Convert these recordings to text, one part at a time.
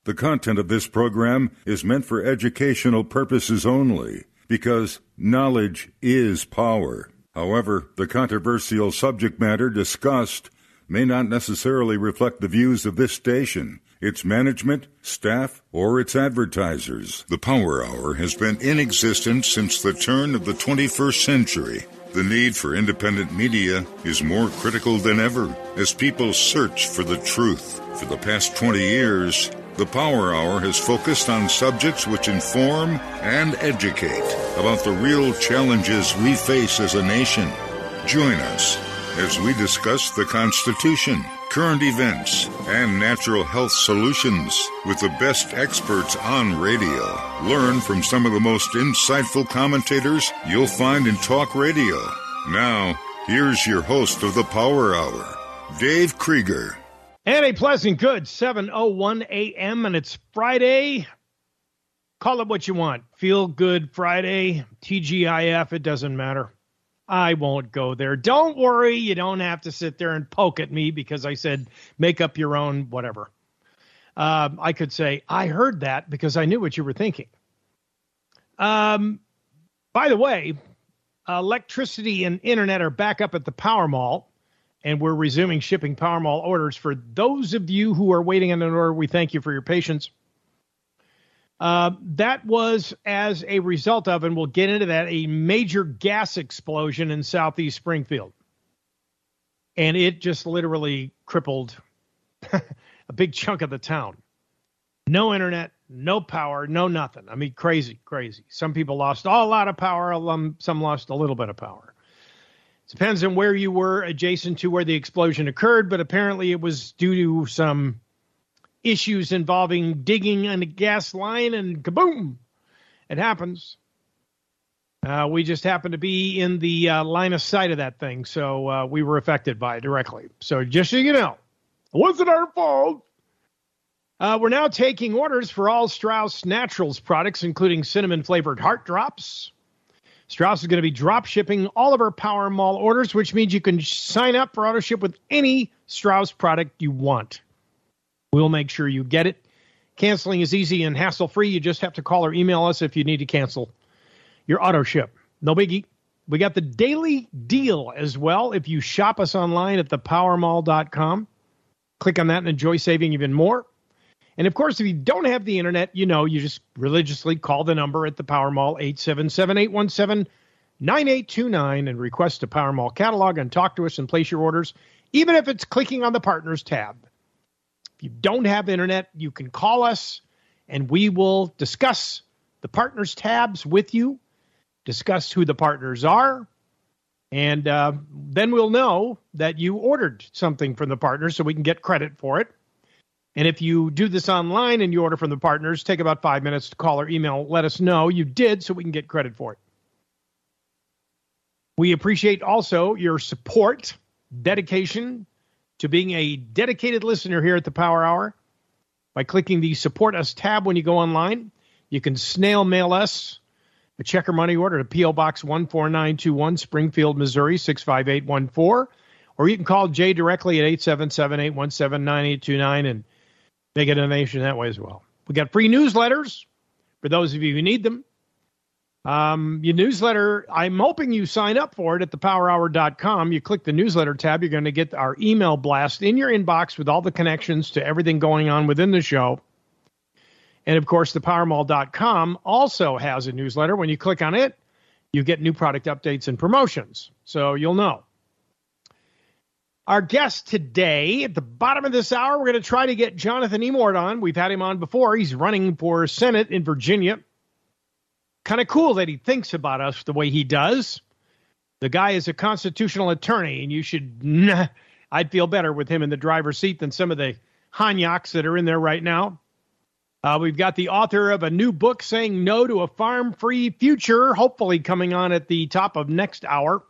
The content of this program is meant for educational purposes only, because knowledge is power. However, the controversial subject matter discussed may not necessarily reflect the views of this station, its management, staff, or its advertisers. The Power Hour has been in existence since the turn of the 21st century. The need for independent media is more critical than ever as people search for the truth. For the past 20 years, the Power Hour has focused on subjects which inform and educate about the real challenges we face as a nation. Join us as we discuss the Constitution, current events, and natural health solutions with the best experts on radio. Learn from some of the most insightful commentators you'll find in talk radio. Now, here's your host of the Power Hour, Dave Krieger. And a pleasant good 7:01 a.m. and it's Friday. Call it what you want. Feel Good Friday, TGIF, it doesn't matter. I won't go there. Don't worry. You don't have to sit there and poke at me because I said make up your own whatever. I could say, I heard that because I knew what you were thinking. By the way, electricity and internet are back up at the Power Mall, and we're resuming shipping Power Mall orders. For those of you who are waiting on an order, we thank you for your patience. That was as a result of, and we'll get into that, a major gas explosion in southeast Springfield. And it just literally crippled a big chunk of the town. No internet, no power, no nothing. I mean, crazy. Some people lost a lot of power. Some lost a little bit of power. It depends on where you were adjacent to where the explosion occurred, but apparently it was due to some issues involving digging on a gas line, and kaboom, it happens. We just happened to be in the line of sight of that thing, so we were affected by it directly. So just so you know, it wasn't our fault. We're now taking orders for all Strauss Naturals products, including cinnamon-flavored Heart Drops. Strauss is going to be drop shipping all of our Power Mall orders, which means you can sign up for auto ship with any Strauss product you want. We'll make sure you get it. Canceling is easy and hassle-free. You just have to call or email us if you need to cancel your auto ship. No biggie. We got the daily deal as well. If you shop us online at thepowermall.com, click on that and enjoy saving even more. And, of course, if you don't have the internet, you just religiously call the number at the Power Mall, 877-817-9829, and request a Power Mall catalog and talk to us and place your orders, even if it's clicking on the Partners tab. If you don't have internet, you can call us, and we will discuss the Partners tabs with you, discuss who the partners are, and then we'll know that you ordered something from the partners so we can get credit for it. And if you do this online and you order from the partners, take about 5 minutes to call or email. Let us know you did so we can get credit for it. We appreciate also your support, dedication to being a dedicated listener here at the Power Hour by clicking the Support Us tab when you go online. You can snail mail us a check or money order to P.O. Box 14921, Springfield, Missouri, 65814. Or you can call Jay directly at 877-817-9829 and make a donation that way as well. We got free newsletters for those of you who need them. Your newsletter, I'm hoping you sign up for it at thepowerhour.com. You click the newsletter tab, you're going to get our email blast in your inbox with all the connections to everything going on within the show. And, of course, thepowermall.com also has a newsletter. When you click on it, you get new product updates and promotions. So you'll know. Our guest today, at the bottom of this hour, we're going to try to get Jonathan Emord on. We've had him on before. He's running for Senate in Virginia. Kind of cool that he thinks about us the way he does. The guy is a constitutional attorney, and I'd feel better with him in the driver's seat than some of the Hanyaks that are in there right now. We've got the author of a new book saying no to a farm-free future, hopefully coming on at the top of next hour.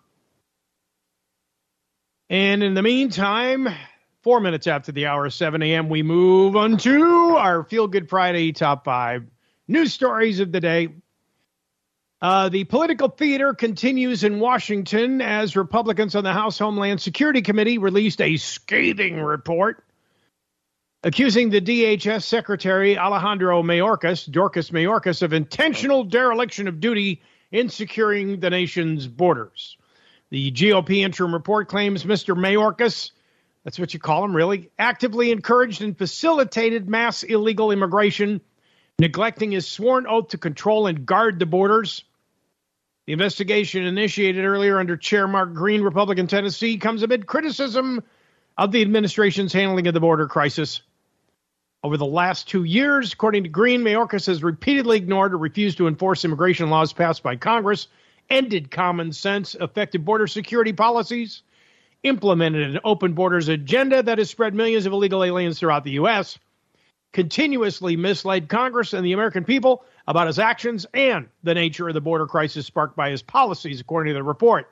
And in the meantime, 4 minutes after the hour of 7 a.m., we move on to our Feel Good Friday Top 5 news stories of the day. The political theater continues in Washington as Republicans on the House Homeland Security Committee released a scathing report accusing the DHS Secretary Alejandro Mayorkas, of intentional dereliction of duty in securing the nation's borders. The GOP interim report claims Mr. Mayorkas, that's what you call him really, actively encouraged and facilitated mass illegal immigration, neglecting his sworn oath to control and guard the borders. The investigation initiated earlier under Chair Mark Green, Republican Tennessee, comes amid criticism of the administration's handling of the border crisis. Over the last 2 years, according to Green, Mayorkas has repeatedly ignored or refused to enforce immigration laws passed by Congress, ended common sense, effective border security policies, implemented an open borders agenda that has spread millions of illegal aliens throughout the U.S., continuously misled Congress and the American people about his actions and the nature of the border crisis sparked by his policies, according to the report.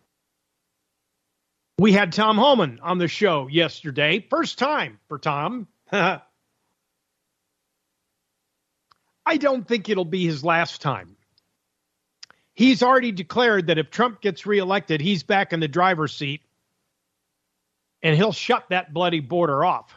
We had Tom Homan on the show yesterday. First time for Tom. I don't think it'll be his last time. He's already declared that if Trump gets reelected, he's back in the driver's seat, and he'll shut that bloody border off.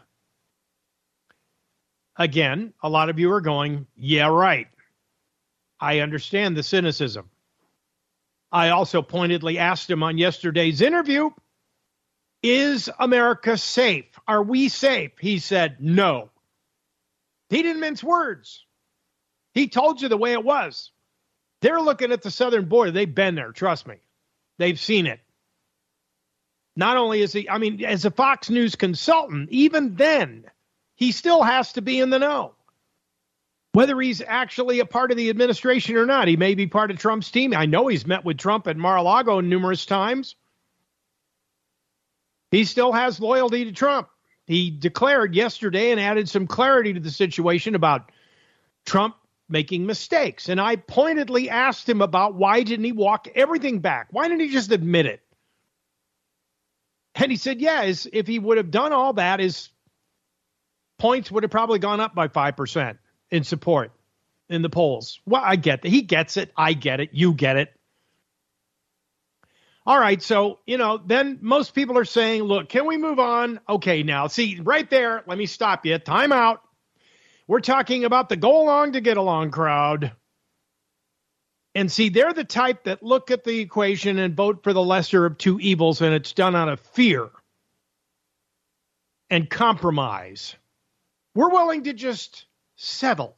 Again, a lot of you are going, yeah, right. I understand the cynicism. I also pointedly asked him on yesterday's interview, is America safe? Are we safe? He said no. He didn't mince words. He told you the way it was. They're looking at the southern border. They've been there, trust me. They've seen it. Not only is he, as a Fox News consultant, even then, he still has to be in the know. Whether he's actually a part of the administration or not, he may be part of Trump's team. I know he's met with Trump at Mar-a-Lago numerous times. He still has loyalty to Trump. He declared yesterday and added some clarity to the situation about Trump making mistakes. And I pointedly asked him about why didn't he walk everything back? Why didn't he just admit it? And he said, if he would have done all that, his points would have probably gone up by 5% in support in the polls. Well, I get that. He gets it. I get it. You get it. All right. So, then most people are saying, look, can we move on? Okay, now, see, right there, let me stop you. Time out. We're talking about the go along to get along crowd. And see, they're the type that look at the equation and vote for the lesser of two evils, and it's done out of fear and compromise. We're willing to just settle.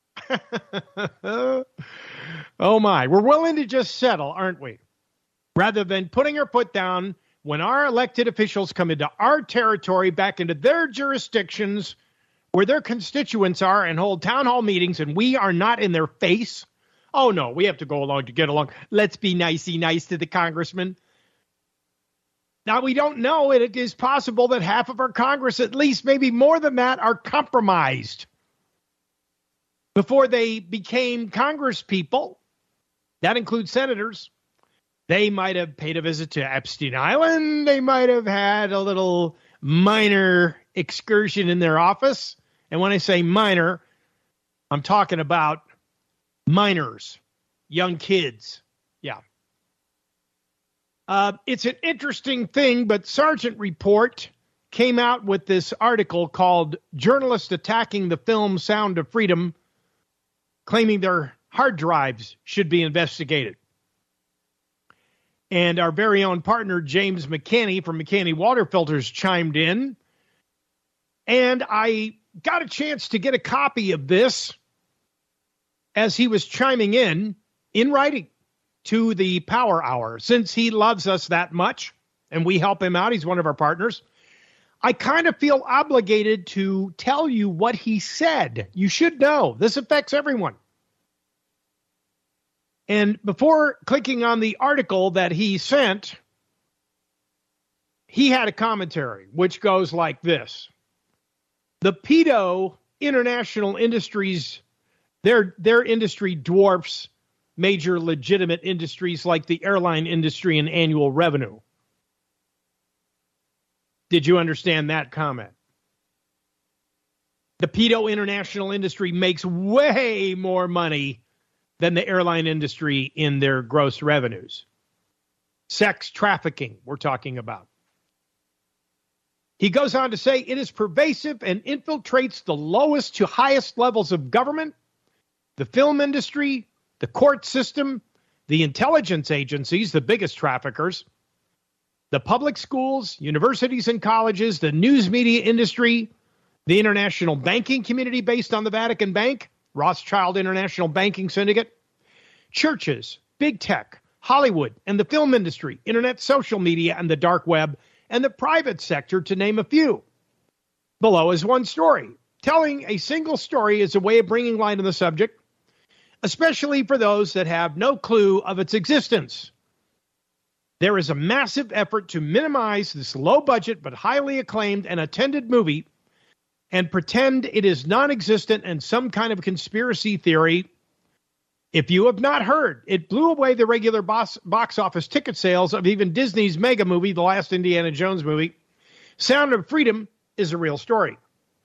Oh, my. We're willing to just settle, aren't we? Rather than putting our foot down when our elected officials come into our territory, back into their jurisdictions where their constituents are, and hold town hall meetings, and we are not in their face. Oh, no, we have to go along to get along. Let's be nicey nice to the congressman. Now, we don't know. It is possible that half of our Congress, at least maybe more than that, are compromised. Before they became Congress people, that includes senators, they might have paid a visit to Epstein Island. They might have had a little minor excursion in their office. And when I say minor, I'm talking about minors, young kids. Yeah. It's an interesting thing, but Sargent Report came out with this article called Journalists Attacking the Film Sound of Freedom, claiming their hard drives should be investigated. And our very own partner, James McCanney from McCanney Water Filters, chimed in. And I got a chance to get a copy of this as he was chiming in writing to the Power Hour. Since he loves us that much and we help him out, he's one of our partners, I kind of feel obligated to tell you what he said. You should know. This affects everyone. And before clicking on the article that he sent, he had a commentary which goes like this. The pedo international industries, their industry dwarfs major legitimate industries like the airline industry and annual revenue. Did you understand that comment? The pedo international industry makes way more money than the airline industry in their gross revenues. Sex trafficking, we're talking about. He goes on to say it is pervasive and infiltrates the lowest to highest levels of government, the film industry, the court system, the intelligence agencies, the biggest traffickers, the public schools, universities and colleges, the news media industry, the international banking community based on the Vatican Bank, Rothschild International Banking Syndicate, churches, big tech, Hollywood and the film industry, internet, social media, and the dark web, and the private sector, to name a few. Below is one story. Telling a single story is a way of bringing light on the subject, especially for those that have no clue of its existence. There is a massive effort to minimize this low-budget but highly acclaimed and attended movie and pretend it is non-existent and some kind of conspiracy theory. If you have not heard, it blew away the regular box office ticket sales of even Disney's mega movie, the last Indiana Jones movie. Sound of Freedom is a real story.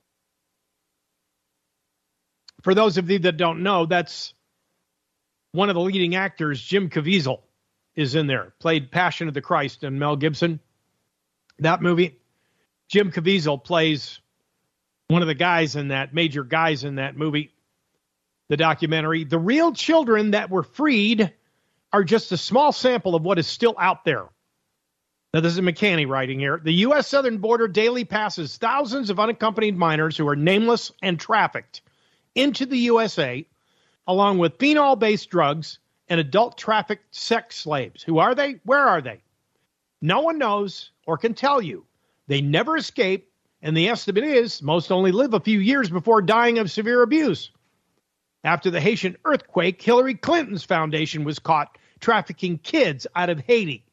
For those of you that don't know, that's one of the leading actors, Jim Caviezel, is in there. Played Passion of the Christ in Mel Gibson. That movie, Jim Caviezel plays one of the guys in that, major guys in that movie. The documentary, the real children that were freed are just a small sample of what is still out there. Now, this is McCanny writing here. The U.S. southern border daily passes thousands of unaccompanied minors who are nameless and trafficked into the USA, along with phenol-based drugs and adult trafficked sex slaves. Who are they? Where are they? No one knows or can tell you. They never escape, and the estimate is most only live a few years before dying of severe abuse. After the Haitian earthquake, Hillary Clinton's foundation was caught trafficking kids out of Haiti.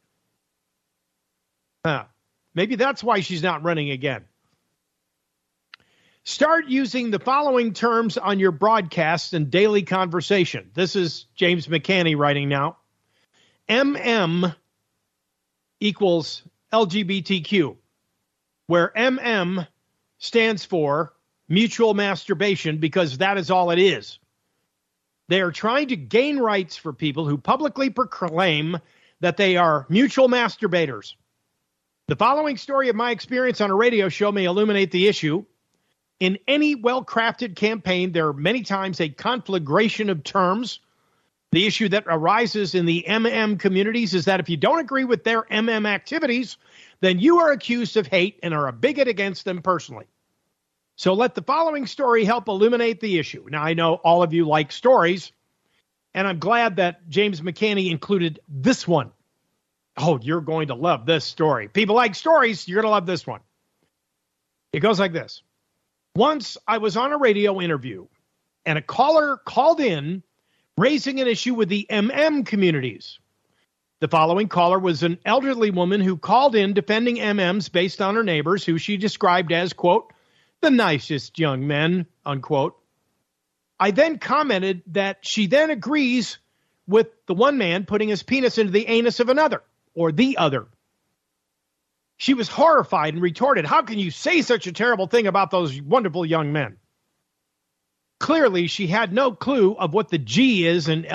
Maybe that's why she's not running again. Start using the following terms on your broadcasts and daily conversation. This is James McCanny writing now. MM equals LGBTQ, where MM stands for mutual masturbation, because that is all it is. They are trying to gain rights for people who publicly proclaim that they are mutual masturbators. The following story of my experience on a radio show may illuminate the issue. In any well-crafted campaign, there are many times a conflagration of terms. The issue that arises in the MM communities is that if you don't agree with their MM activities, then you are accused of hate and are a bigot against them personally. So let the following story help illuminate the issue. Now, I know all of you like stories, and I'm glad that James McCanny included this one. Oh, you're going to love this story. People like stories, you're going to love this one. It goes like this. Once I was on a radio interview, and a caller called in raising an issue with the MM communities. The following caller was an elderly woman who called in defending MMs based on her neighbors, who she described as, quote, the nicest young men, unquote. I then commented that she then agrees with the one man putting his penis into the anus of another, or the other. She was horrified and retorted, how can you say such a terrible thing about those wonderful young men? Clearly, she had no clue of what the G is in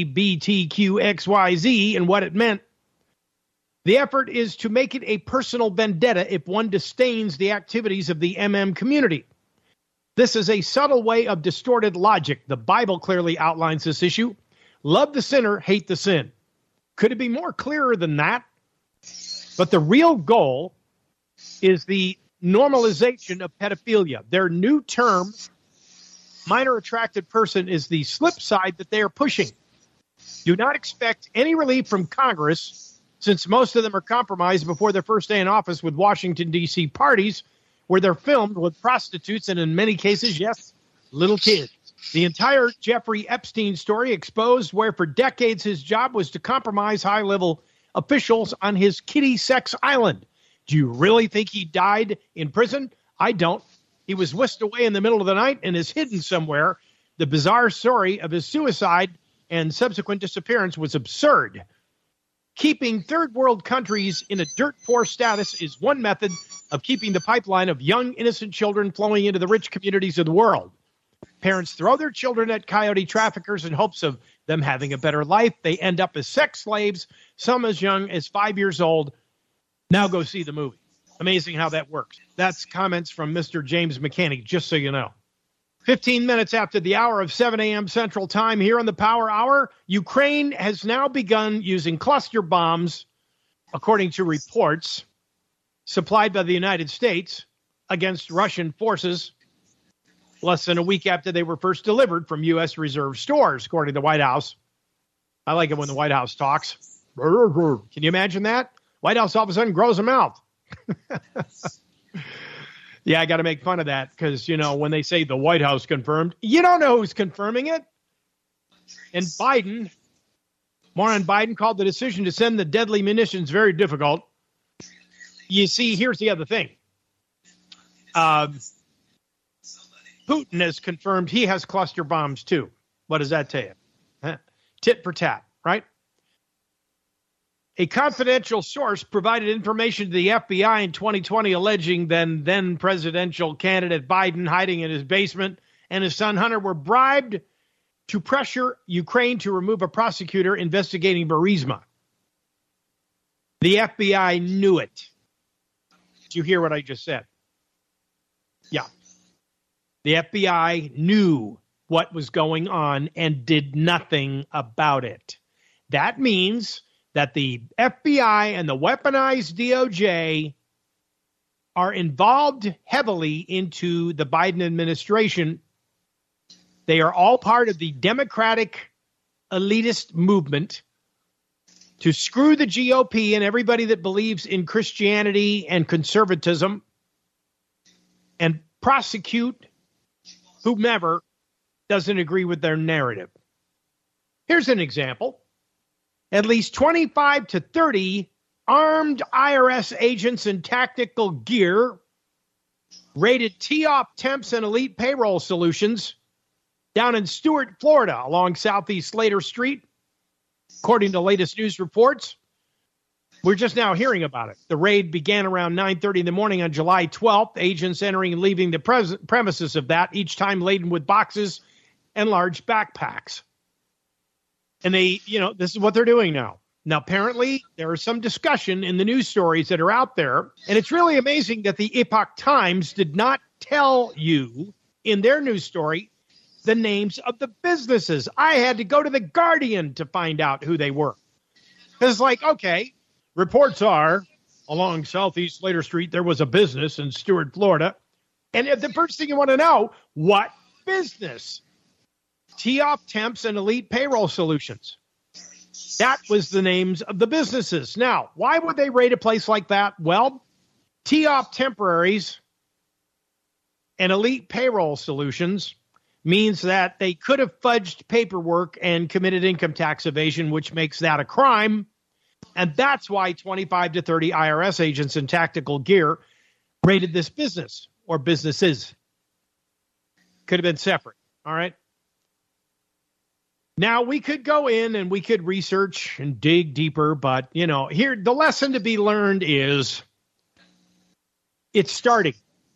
LGBTQXYZ and what it meant. The effort is to make it a personal vendetta if one disdains the activities of the MM community. This is a subtle way of distorted logic. The Bible clearly outlines this issue. Love the sinner, hate the sin. Could it be more clearer than that? But the real goal is the normalization of pedophilia. Their new term, minor attracted person, is the slip side that they are pushing. Do not expect any relief from Congress, since most of them are compromised before their first day in office with Washington, D.C. parties where they're filmed with prostitutes and, in many cases, yes, little kids. The entire Jeffrey Epstein story exposed where for decades his job was to compromise high-level officials on his kiddie sex island. Do you really think he died in prison? I don't. He was whisked away in the middle of the night and is hidden somewhere. The bizarre story of his suicide and subsequent disappearance was absurd. Keeping third world countries in a dirt poor status is one method of keeping the pipeline of young, innocent children flowing into the rich communities of the world. Parents throw their children at coyote traffickers in hopes of them having a better life. They end up as sex slaves, some as young as 5 years old. Now go see the movie. Amazing how that works. That's comments from Mr. James Mechanic, just so you know. 15 minutes after the hour of 7 a.m. Central Time here on the Power Hour, Ukraine has now begun using cluster bombs, according to reports supplied by the United States, against Russian forces less than a week after they were first delivered from U.S. reserve stores, according to the White House. I like it when the White House talks. Can you imagine that? White House all of a sudden grows a mouth. Yeah, I got to make fun of that because, you know, when they say the White House confirmed, you don't know who's confirming it. And Biden, more on Biden, called the decision to send the deadly munitions very difficult. You see, here's the other thing. Putin has confirmed he has cluster bombs, too. What does that tell you? Tit for tat, right? A confidential source provided information to the FBI in 2020 alleging then presidential candidate Biden, hiding in his basement, and his son Hunter were bribed to pressure Ukraine to remove a prosecutor investigating Burisma. The FBI knew it. Did you hear what I just said? Yeah. The FBI knew what was going on and did nothing about it. That means that the FBI and the weaponized DOJ are involved heavily into the Biden administration. They are all part of the Democratic elitist movement to screw the GOP and everybody that believes in Christianity and conservatism and prosecute whomever doesn't agree with their narrative. Here's an example. At least 25 to 30 armed IRS agents in tactical gear raided TOP Temps and Elite Payroll Solutions down in Stuart, Florida, along Southeast Slater Street. According to latest news reports, we're just now hearing about it. The raid began around 9:30 in the morning on July 12th. Agents entering and leaving the premises of that, each time laden with boxes and large backpacks. And they, you know, this is what they're doing now. Now, apparently, there is some discussion in the news stories that are out there. And it's really amazing that the Epoch Times did not tell you in their news story the names of the businesses. I had to go to the Guardian to find out who they were. Because it's like, okay, reports are along Southeast Slater Street, there was a business in Stuart, Florida. And the first thing you want to know, what business? TOP Temps and Elite Payroll Solutions. That was the names of the businesses. Now, why would they raid a place like that? Well, TOP Temporaries and Elite Payroll Solutions means that they could have fudged paperwork and committed income tax evasion, which makes that a crime. And that's why 25 to 30 IRS agents in tactical gear raided this business or businesses. Could have been separate. All right. Now, we could go in and we could research and dig deeper, but, you know, here, the lesson to be learned is it's starting.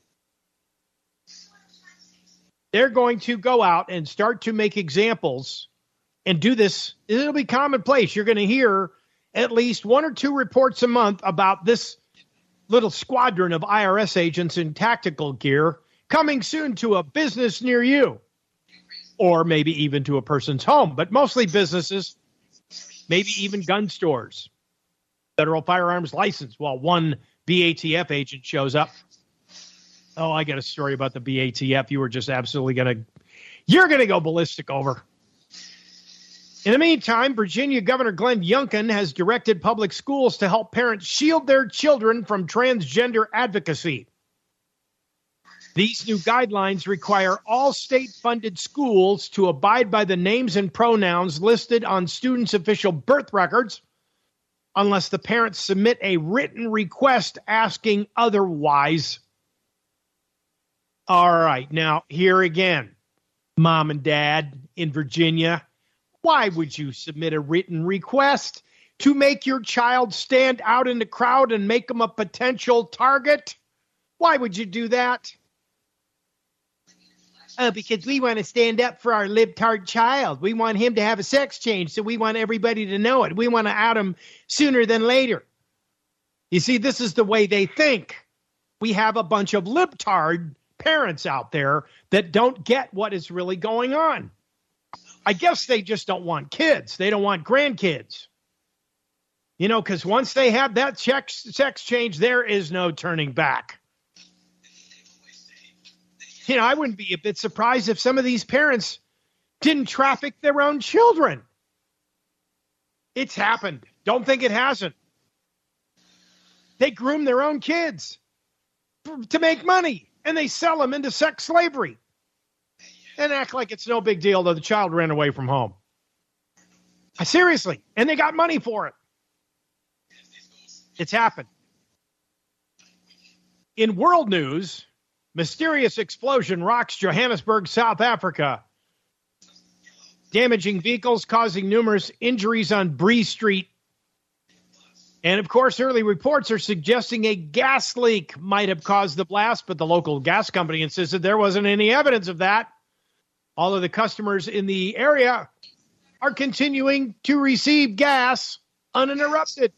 They're going to go out and start to make examples and do this. It'll be commonplace. You're going to hear at least one or two reports a month about this little squadron of IRS agents in tactical gear coming soon to a business near you. Or maybe even to a person's home, but mostly businesses, maybe even gun stores. Federal firearms license. Well, one BATF agent shows up. Oh, I got a story about the BATF. You were just absolutely you're going to go ballistic over. In the meantime, Virginia Governor Glenn Youngkin has directed public schools to help parents shield their children from transgender advocacy. These new guidelines require all state-funded schools to abide by the names and pronouns listed on students' official birth records unless the parents submit a written request asking otherwise. All right, now here again, Mom and Dad in Virginia, why would you submit a written request to make your child stand out in the crowd and make them a potential target? Why would you do that? Oh, because we want to stand up for our libtard child. We want him to have a sex change, so we want everybody to know it. We want to out him sooner than later. You see, this is the way they think. we have a bunch of libtard parents out there that don't get what is really going on. I guess they just don't want kids. They don't want grandkids. You know, because once they have that sex change, there is no turning back. You know, I wouldn't be a bit surprised if some of these parents didn't traffic their own children. It's happened. Don't think it hasn't. They groom their own kids to make money, and they sell them into sex slavery and act like it's no big deal that the child ran away from home. Seriously. And they got money for it. It's happened. In world news, mysterious explosion rocks Johannesburg, South Africa, damaging vehicles, causing numerous injuries on Bree Street. And, of course, early reports are suggesting a gas leak might have caused the blast, but the local gas company insisted there wasn't any evidence of that. All of the customers in the area are continuing to receive gas uninterrupted.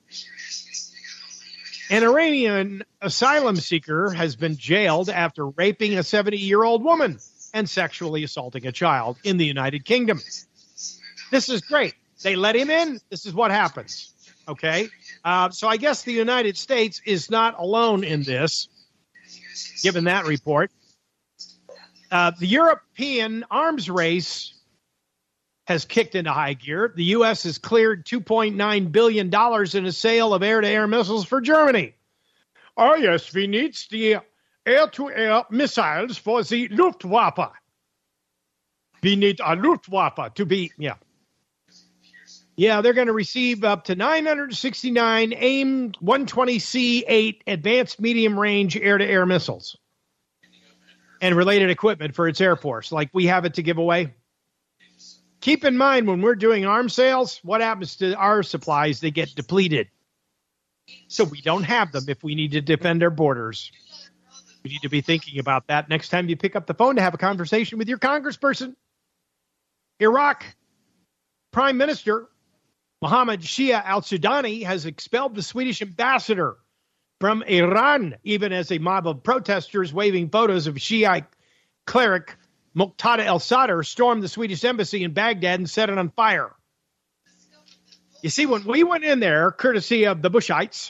An Iranian asylum seeker has been jailed after raping a 70-year-old woman and sexually assaulting a child in the United Kingdom. This is great. They let him in. This is what happens. Okay? So I guess the United States is not alone in this, given that report. The European arms race has kicked into high gear. The U.S. has cleared $2.9 billion in a sale of air-to-air missiles for Germany. Oh, yes, we need the air-to-air missiles for the Luftwaffe. We need a Luftwaffe to be, Yeah, they're going to receive up to 969 AIM-120C8 advanced medium-range air-to-air missiles and related equipment for its air force, like we have it to give away. Keep in mind, when we're doing arms sales, what happens to our supplies? They get depleted. So we don't have them if we need to defend our borders. We need to be thinking about that next time you pick up the phone to have a conversation with your congressperson. Iraq Prime Minister Mohammed Shia al-Sudani has expelled the Swedish ambassador from Iran, even as a mob of protesters waving photos of Shiite cleric Muqtada al-Sadr stormed the Swedish embassy in Baghdad and set it on fire. You see, when we went in there, courtesy of the Bushites,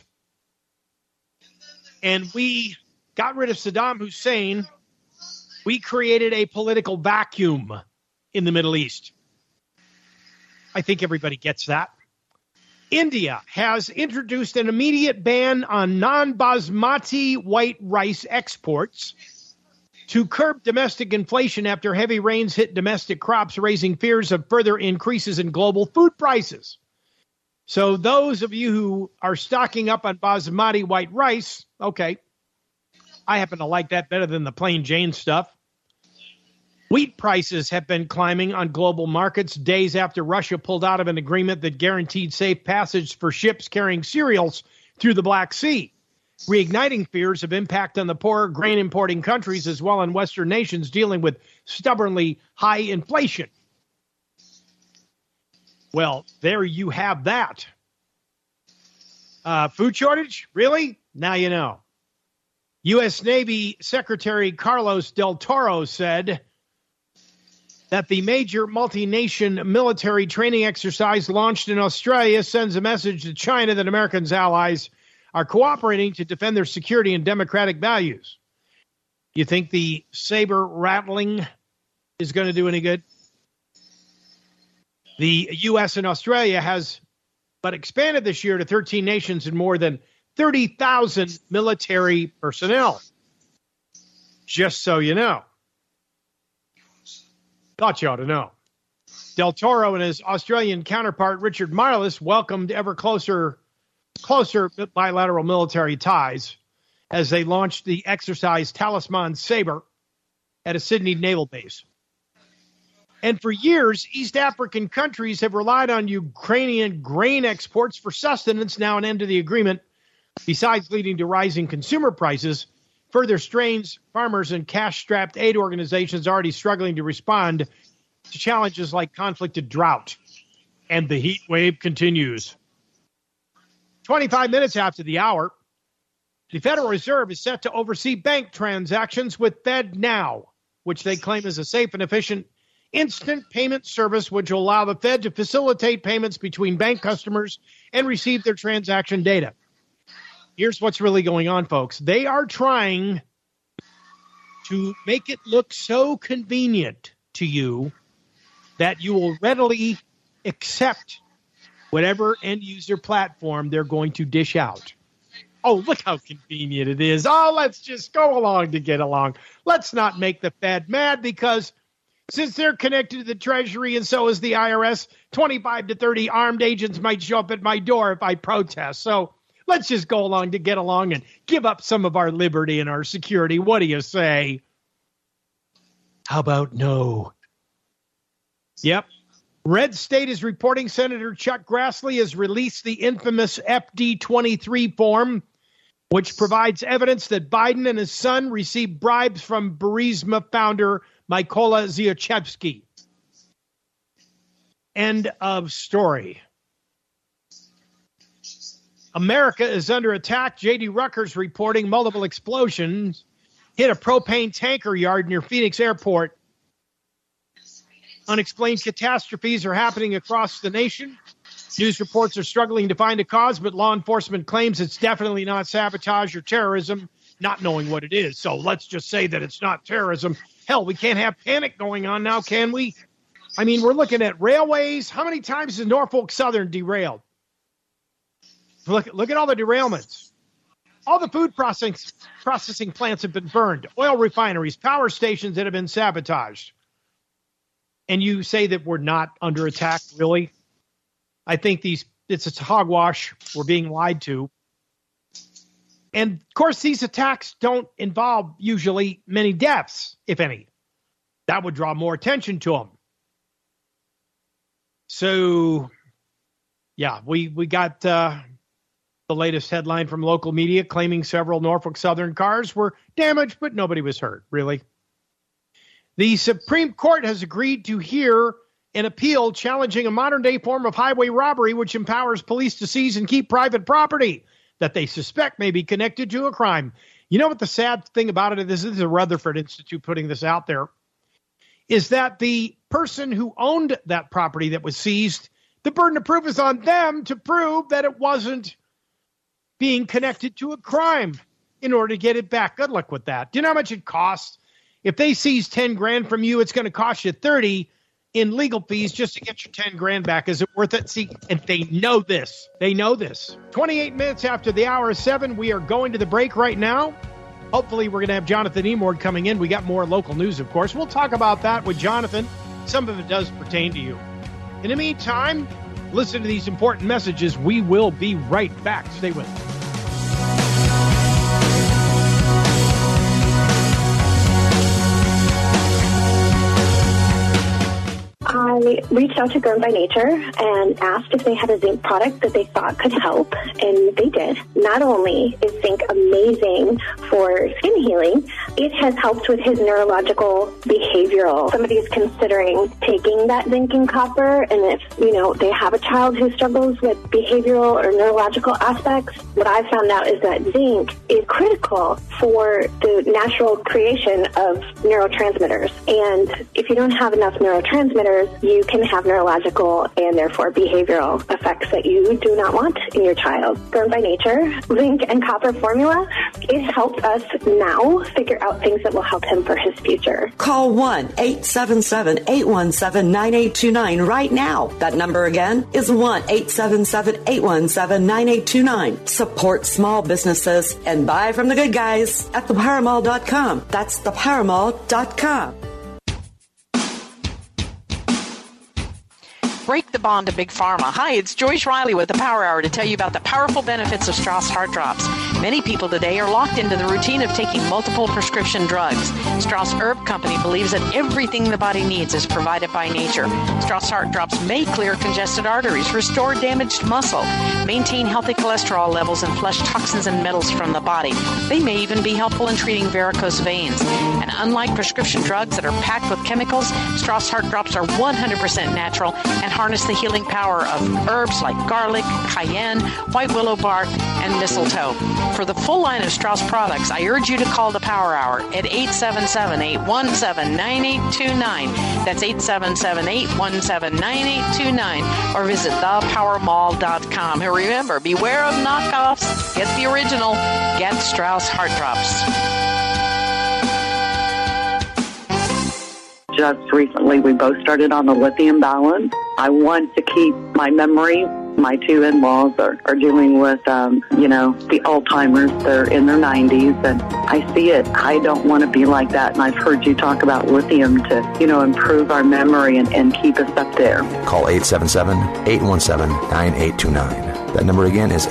and we got rid of Saddam Hussein, we created a political vacuum in the Middle East. I think everybody gets that. India has introduced an immediate ban on non-basmati white rice exports to curb domestic inflation after heavy rains hit domestic crops, raising fears of further increases in global food prices. So those of you who are stocking up on basmati white rice, okay, I happen to like that better than the plain Jane stuff. Wheat prices have been climbing on global markets days after Russia pulled out of an agreement that guaranteed safe passage for ships carrying cereals through the Black Sea, reigniting fears of impact on the poorer grain importing countries as well as Western nations dealing with stubbornly high inflation. Well, there you have that. Food shortage? Really? Now you know. U.S. Navy Secretary Carlos Del Toro said that the major multi-nation military training exercise launched in Australia sends a message to China that Americans' allies are cooperating to defend their security and democratic values. You think the saber rattling is going to do any good? The U.S. and Australia has but expanded this year to 13 nations and more than 30,000 military personnel. Just so you know. Thought you ought to know. Del Toro and his Australian counterpart, Richard Marles, welcomed ever closer bilateral military ties as they launched the exercise Talisman Sabre at a Sydney naval base. And for years, East African countries have relied on Ukrainian grain exports for sustenance. Now an end to the agreement, besides leading to rising consumer prices, further strains farmers and cash-strapped aid organizations already struggling to respond to challenges like conflicted drought. And the heat wave continues. 25 minutes after the hour. The Federal Reserve is set to oversee bank transactions with FedNow, which they claim is a safe and efficient instant payment service which will allow the Fed to facilitate payments between bank customers and receive their transaction data. Here's what's really going on, folks. They are trying to make it look so convenient to you that you will readily accept whatever end-user platform they're going to dish out. Oh, look how convenient it is. Oh, let's just go along to get along. Let's not make the Fed mad because since they're connected to the Treasury and so is the IRS, 25 to 30 armed agents might show up at my door if I protest. So let's just go along to get along and give up some of our liberty and our security. What do you say? How about no? Yep. Red State is reporting Senator Chuck Grassley has released the infamous FD-23 form, which provides evidence that Biden and his son received bribes from Burisma founder Mykola Zlochevsky. End of story. America is under attack. J.D. Ruckers reporting multiple explosions hit a propane tanker yard near Phoenix Airport. Unexplained catastrophes are happening across the nation. News reports are struggling to find a cause, but law enforcement claims it's definitely not sabotage or terrorism, not knowing what it is. So let's just say that it's not terrorism. Hell, we can't have panic going on now, can we? I mean, we're looking at railways. How many times has Norfolk Southern derailed? Look at all the derailments. All the food processing plants have been burned. Oil refineries, power stations that have been sabotaged. And you say that we're not under attack, really? I think it's a hogwash. We're being lied to. And, of course, these attacks don't involve usually many deaths, if any. That would draw more attention to them. So, yeah, we got the latest headline from local media claiming several Norfolk Southern cars were damaged, but nobody was hurt, really. The Supreme Court has agreed to hear an appeal challenging a modern-day form of highway robbery which empowers police to seize and keep private property that they suspect may be connected to a crime. You know what the sad thing about it is? This is the Rutherford Institute putting this out there, is that the person who owned that property that was seized, the burden of proof is on them to prove that it wasn't being connected to a crime in order to get it back. Good luck with that. Do you know how much it costs? If they seize 10 grand from you, it's going to cost you 30 in legal fees just to get your 10 grand back. Is it worth it? See, and they know this. They know this. 28 minutes after the hour of 7, we are going to the break right now. Hopefully, we're going to have Jonathan Emord coming in. We got more local news, of course. We'll talk about that with Jonathan. Some of it does pertain to you. In the meantime, listen to these important messages. We will be right back. Stay with us. I reached out to Grown by Nature and asked if they had a zinc product that they thought could help, and they did. Not only is zinc amazing for skin healing, it has helped with his neurological behavioral. Somebody is considering taking that zinc and copper, and if, they have a child who struggles with behavioral or neurological aspects, what I found out is that zinc is critical for the natural creation of neurotransmitters. And if you don't have enough neurotransmitters, you can have neurological and therefore behavioral effects that you do not want in your child. Grown by Nature, zinc and copper formula, it helps us now figure out things that will help him for his future. Call 1-877-817-9829 right now. That number again is 1-877-817-9829. Support small businesses and buy from the good guys at theparamall.com. That's theparamall.com. Break the bond to Big Pharma. Hi, it's Joyce Riley with the Power Hour to tell you about the powerful benefits of Strauss Heart Drops. Many people today are locked into the routine of taking multiple prescription drugs. Strauss Herb Company believes that everything the body needs is provided by nature. Strauss Heart Drops may clear congested arteries, restore damaged muscle, maintain healthy cholesterol levels, and flush toxins and metals from the body. They may even be helpful in treating varicose veins. And unlike prescription drugs that are packed with chemicals, Strauss Heart Drops are 100% natural and harness the healing power of herbs like garlic, cayenne, white willow bark, and mistletoe. For the full line of Strauss products, I urge you to call the Power Hour at 877-817-9829. That's 877-817-9829. Or visit thepowermall.com. And remember, beware of knockoffs. Get the original. Get Strauss Heart Drops. Just recently, we both started on the lithium balance. I want to keep my memory. My two in-laws are dealing with, the Alzheimer's. They're in their 90s, and I see it. I don't want to be like that, and I've heard you talk about lithium to, improve our memory and keep us up there. Call 877-817-9829. That number again is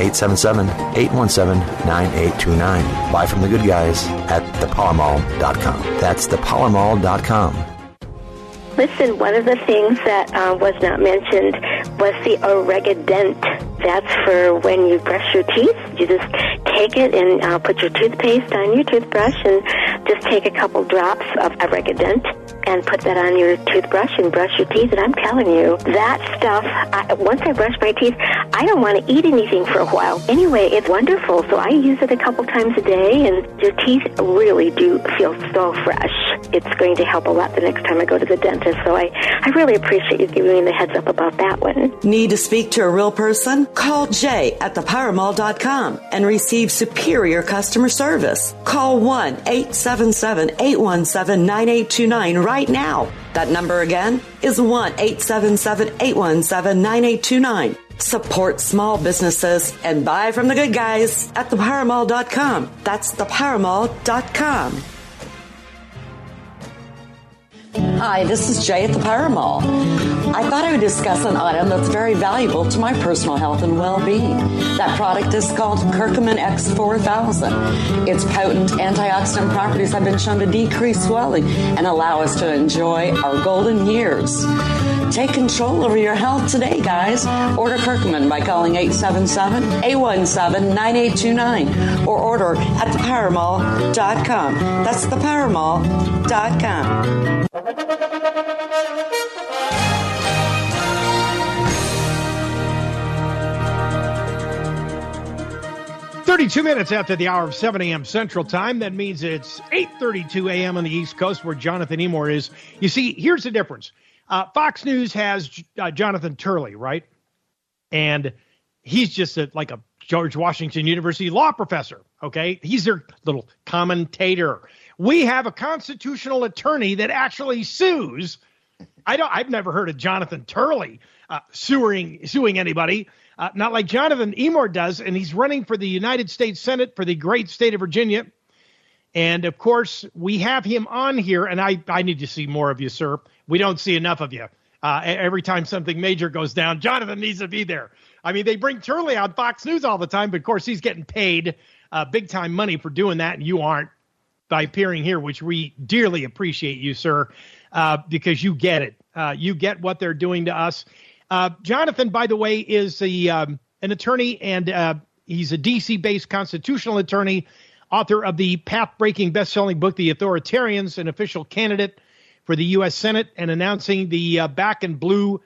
877-817-9829. Buy from the good guys at thepowermall.com. That's thepowermall.com. Listen, one of the things that was not mentioned was the Oregadent. That's for when you brush your teeth. You just take it and put your toothpaste on your toothbrush and just take a couple drops of Oregadent and put that on your toothbrush and brush your teeth. And I'm telling you, that stuff, once I brush my teeth, I don't want to eat anything for a while. Anyway, it's wonderful. So I use it a couple times a day, and your teeth really do feel so fresh. It's going to help a lot the next time I go to the dentist. So I really appreciate you giving me the heads up about that one. Need to speak to a real person? Call Jay at thepowermall.com and receive superior customer service. Call 1-877-817-9829 right now. That number again is 1-877-817-9829. Support small businesses and buy from the good guys at thepowermall.com. That's thepowermall.com. Hi, this is Jay at the Power Mall. I thought I would discuss an item that's very valuable to my personal health and well-being. That product is called Curcumin X4000. Its potent antioxidant properties have been shown to decrease swelling and allow us to enjoy our golden years. Take control over your health today, guys. Order Curcumin by calling 877-817-9829 or order at thepowermall.com. That's thepowermall.com. 32 minutes after the hour of 7 a.m. Central Time. That means it's 8:32 a.m. on the East Coast where Jonathan Emor is. You see, here's the difference. Fox News has Jonathan Turley, right? And he's just like a George Washington University law professor, okay? He's their little commentator. We have a constitutional attorney that actually sues. I've never heard of Jonathan Turley suing anybody, not like Jonathan Emor does, and he's running for the United States Senate for the great state of Virginia. And, of course, we have him on here, and I need to see more of you, sir. We don't see enough of you. Every time something major goes down, Jonathan needs to be there. I mean, they bring Turley on Fox News all the time, but, of course, he's getting paid big-time money for doing that, and you aren't by appearing here, which we dearly appreciate you, sir, because you get it. You get what they're doing to us. Jonathan, by the way, is an attorney, and he's a D.C.-based constitutional attorney, author of the path-breaking best-selling book, The Authoritarians, an official candidate for the U.S. Senate, and announcing the Back the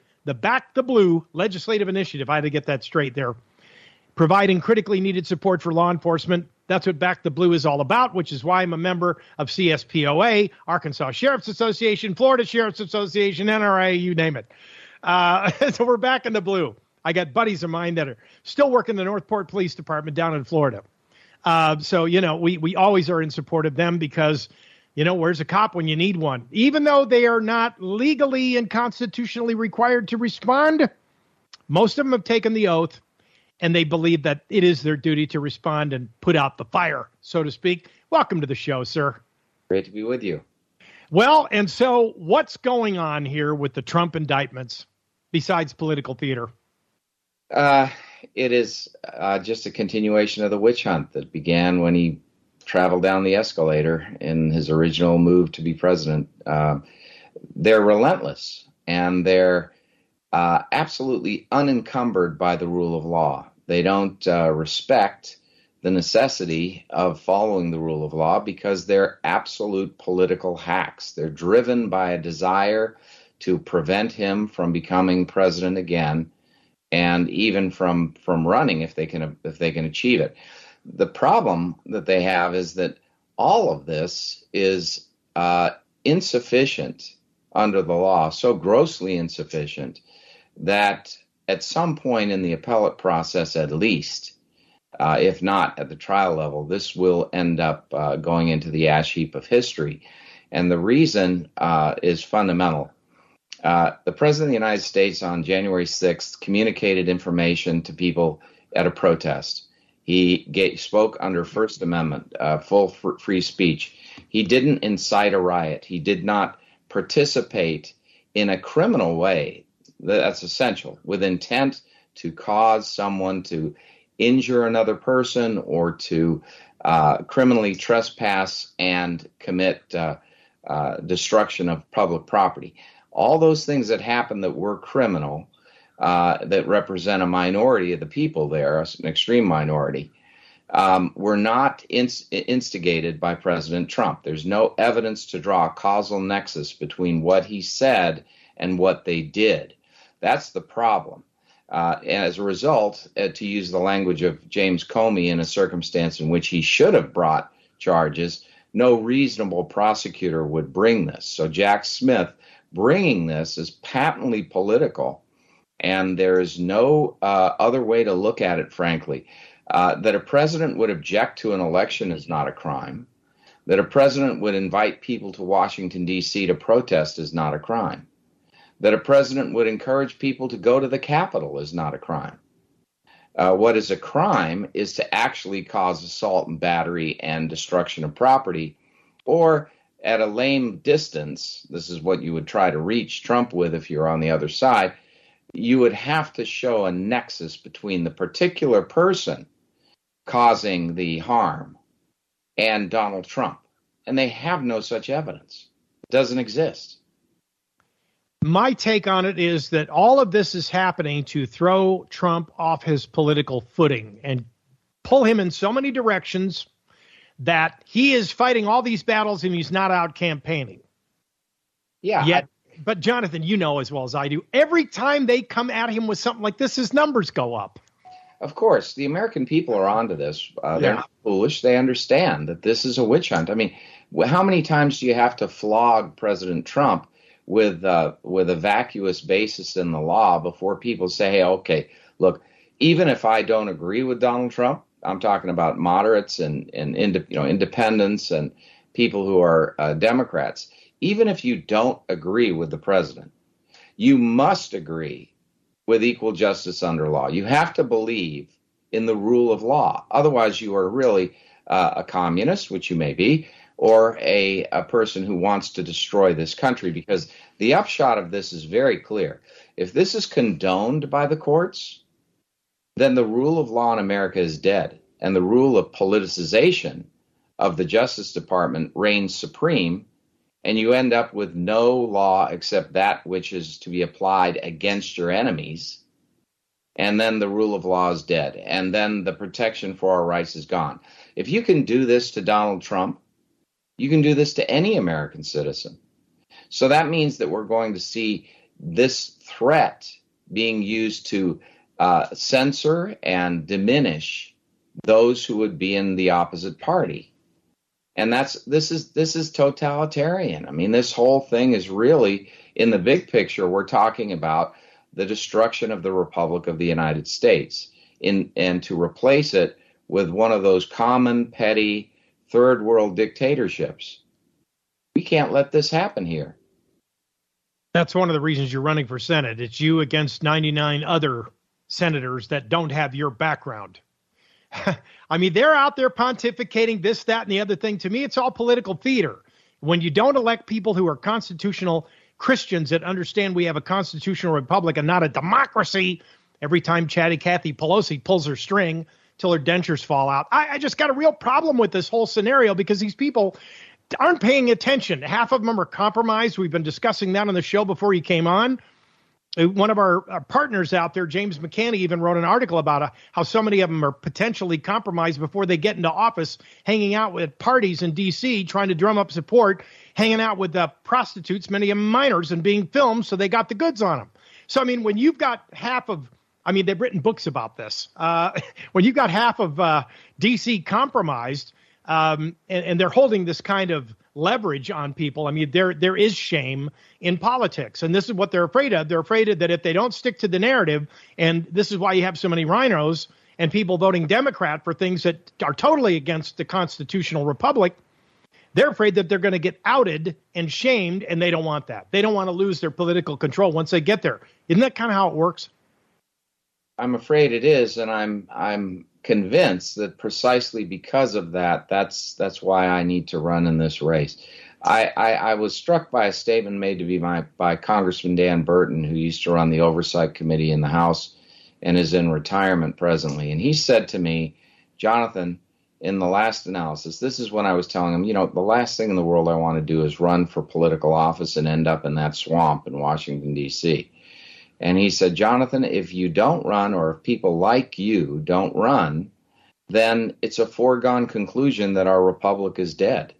Blue legislative initiative. I had to get that straight there. Providing critically needed support for law enforcement. That's what Back the Blue is all about, which is why I'm a member of CSPOA, Arkansas Sheriff's Association, Florida Sheriff's Association, NRA, you name it. So we're back in the blue. I got buddies of mine that are still working the Northport Police Department down in Florida. So, we always are in support of them because, where's a cop when you need one? Even though they are not legally and constitutionally required to respond, most of them have taken the oath, and they believe that it is their duty to respond and put out the fire, so to speak. Welcome to the show, sir. Great to be with you. Well, and so what's going on here with the Trump indictments besides political theater? It is just a continuation of the witch hunt that began when he traveled down the escalator in his original move to be president. They're relentless, and they're absolutely unencumbered by the rule of law. They don't respect the necessity of following the rule of law because they're absolute political hacks. They're driven by a desire to prevent him from becoming president again, and even from running if they can achieve it. The problem that they have is that all of this is insufficient under the law, so grossly insufficient that at some point in the appellate process, at least, if not at the trial level, this will end up going into the ash heap of history. And the reason is fundamental. The President of the United States on January 6th communicated information to people at a protest. He spoke under First Amendment, full free speech. He didn't incite a riot. He did not participate in a criminal way. That's essential, with intent to cause someone to injure another person or to criminally trespass and commit destruction of public property. All those things that happened that were criminal, that represent a minority of the people there, an extreme minority, were not instigated by President Trump. There's no evidence to draw a causal nexus between what he said and what they did. That's the problem. And as a result, to use the language of James Comey, in a circumstance in which he should have brought charges, no reasonable prosecutor would bring this. So Jack Smith bringing this is patently political, and there is no other way to look at it, frankly. That a president would object to an election is not a crime. That a president would invite people to Washington, D.C. to protest is not a crime. That a president would encourage people to go to the Capitol is not a crime. What is a crime is to actually cause assault and battery and destruction of property, or at a lame distance, this is what you would try to reach Trump with if you're on the other side, you would have to show a nexus between the particular person causing the harm and Donald Trump. And they have no such evidence. It doesn't exist. My take on it is that all of this is happening to throw Trump off his political footing and pull him in so many directions that he is fighting all these battles and he's not out campaigning. Yeah. But Jonathan, you know as well as I do, every time they come at him with something like this, his numbers go up. Of course, the American people are onto this. They're not foolish. They understand that this is a witch hunt. I mean, how many times do you have to flog President Trump with a vacuous basis in the law before people say, hey, okay, look, even if I don't agree with Donald Trump, I'm talking about moderates and independents and people who are Democrats. Even if you don't agree with the president, you must agree with equal justice under law. You have to believe in the rule of law. Otherwise, you are really a communist, which you may be, or a person who wants to destroy this country, because the upshot of this is very clear. If this is condoned by the courts, then the rule of law in America is dead, and the rule of politicization of the Justice Department reigns supreme, and you end up with no law except that which is to be applied against your enemies, and then the rule of law is dead, and then the protection for our rights is gone. If you can do this to Donald Trump, you can do this to any American citizen. So that means that we're going to see this threat being used to censor and diminish those who would be in the opposite party. And this is totalitarian. I mean, this whole thing is really, in the big picture, we're talking about the destruction of the Republic of the United States, and to replace it with one of those common, petty, third world dictatorships. We can't let this happen here. That's one of the reasons you're running for Senate. It's you against 99 other senators that don't have your background. I mean, they're out there pontificating this, that, and the other thing. To me, it's all political theater. When you don't elect people who are constitutional Christians that understand we have a constitutional republic and not a democracy, every time Kathy Pelosi pulls her string till her dentures fall out. I just got a real problem with this whole scenario because these people aren't paying attention. Half of them are compromised. We've been discussing that on the show before you came on. One of our partners out there, James McCanny, even wrote an article about how so many of them are potentially compromised before they get into office, hanging out with parties in D.C., trying to drum up support, hanging out with prostitutes, many of them minors, and being filmed, so they got the goods on them. So, I mean, when you've got they've written books about this. When you've got half of D.C. compromised, and they're holding this kind of leverage on people, I mean, there is shame in politics, and this is what they're afraid of. They're afraid of that if they don't stick to the narrative, and this is why you have so many rhinos and people voting Democrat for things that are totally against the constitutional republic. They're afraid that they're going to get outed and shamed, and they don't want that. They don't want to lose their political control once they get there. Isn't that kind of how it works? I'm afraid it is, and I'm convinced that precisely because of that, that's why I need to run in this race. I was struck by a statement made to me by Congressman Dan Burton, who used to run the Oversight Committee in the House and is in retirement presently. And he said to me, Jonathan, in the last analysis, this is when I was telling him, the last thing in the world I want to do is run for political office and end up in that swamp in Washington, D.C. And he said, Jonathan, if you don't run, or if people like you don't run, then it's a foregone conclusion that our republic is dead.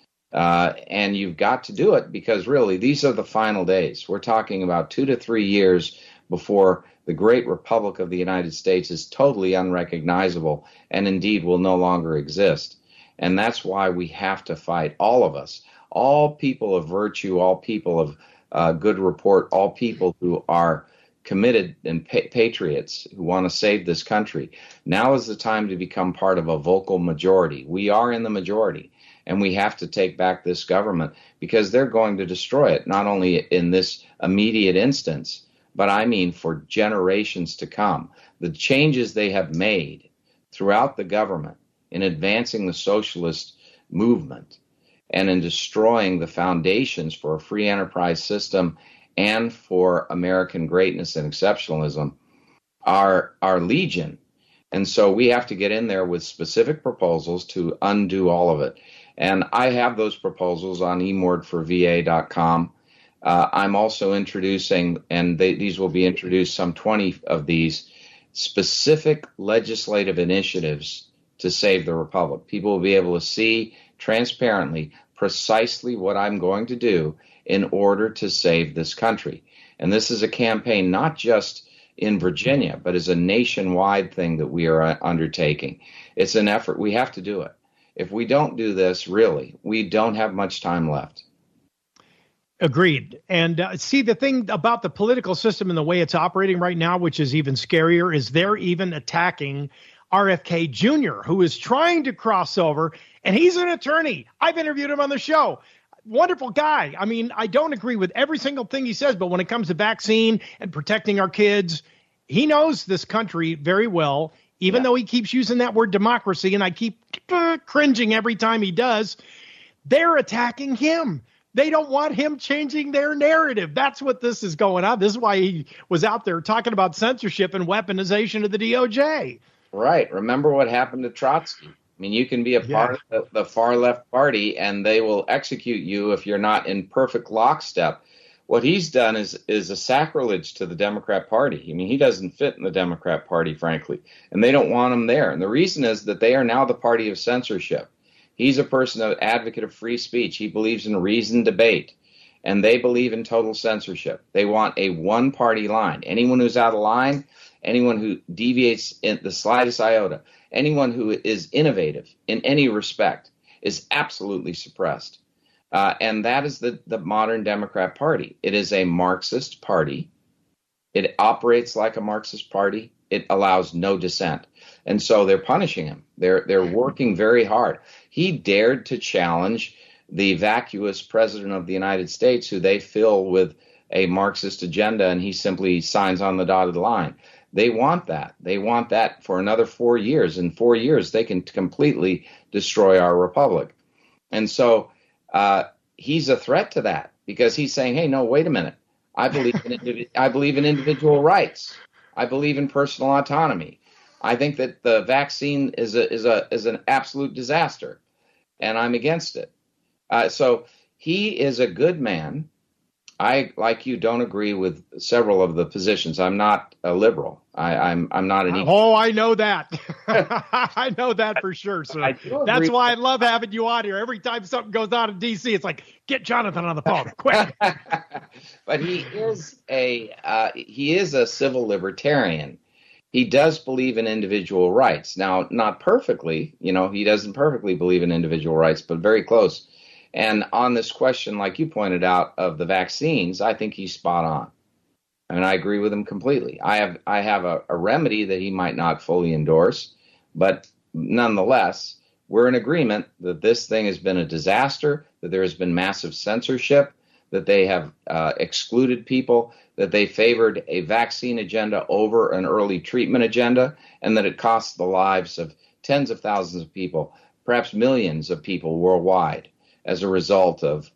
And you've got to do it because really these are the final days. We're talking about 2 to 3 years before the great republic of the United States is totally unrecognizable and indeed will no longer exist. And that's why we have to fight, all of us, all people of virtue, all people of good report, all people who are committed and patriots who want to save this country. Now is the time to become part of a vocal majority. We are in the majority, and we have to take back this government because they're going to destroy it, not only in this immediate instance, but I mean for generations to come. The changes they have made throughout the government in advancing the socialist movement and in destroying the foundations for a free enterprise system and for American greatness and exceptionalism are legion. And so we have to get in there with specific proposals to undo all of it. And I have those proposals on emordforva.com. I'm also introducing, and these will be introduced, some 20 of these specific legislative initiatives to save the republic. People will be able to see transparently precisely what I'm going to do in order to save this country. And this is a campaign not just in Virginia, but is a nationwide thing that we are undertaking. It's an effort. We have to do it. If we don't do this, really, we don't have much time left. Agreed. And see, the thing about the political system and the way it's operating right now, which is even scarier, is they're even attacking RFK Jr., who is trying to cross over, and he's an attorney. I've interviewed him on the show. Wonderful guy. I mean, I don't agree with every single thing he says, but when it comes to vaccine and protecting our kids, he knows this country very well, even though he keeps using that word democracy, and I keep cringing every time he does. They're attacking him. They don't want him changing their narrative. That's what this is going on. This is why he was out there talking about censorship and weaponization of the DOJ. Right. Remember what happened to Trotsky. I mean, you can be a part of the far left party, and they will execute you if you're not in perfect lockstep. What he's done is a sacrilege to the Democrat Party. I mean, he doesn't fit in the Democrat Party, frankly, and they don't want him there. And the reason is that they are now the party of censorship. He's a person, an advocate of free speech. He believes in reasoned debate, and they believe in total censorship. They want a one-party line. Anyone who's out of line, anyone who deviates in the slightest iota, anyone who is innovative in any respect is absolutely suppressed. And that is the modern Democrat Party. It is a Marxist party. It operates like a Marxist party. It allows no dissent. And so they're punishing him. They're working very hard. He dared to challenge the vacuous president of the United States, who they fill with a Marxist agenda, and he simply signs on the dotted line. They want that. They want that for another 4 years. In 4 years, they can completely destroy our republic. And so he's a threat to that because he's saying, hey, no, wait a minute. I believe in individual rights. I believe in personal autonomy. I think that the vaccine is an absolute disaster, and I'm against it. So he is a good man. I, like you, don't agree with several of the positions. I'm not a liberal. I'm not an. Oh, I know that. I know that for sure, sir. That's why I love having you on here. Every time something goes on in D.C., it's like, get Jonathan on the phone, quick. But he is a civil libertarian. He does believe in individual rights. Now, not perfectly. He doesn't perfectly believe in individual rights, but very close. And on this question, like you pointed out, of the vaccines, I think he's spot on. I mean, I agree with him completely. I have a remedy that he might not fully endorse, but nonetheless, we're in agreement that this thing has been a disaster, that there has been massive censorship, that they have excluded people, that they favored a vaccine agenda over an early treatment agenda, and that it costs the lives of tens of thousands of people, perhaps millions of people worldwide, as a result of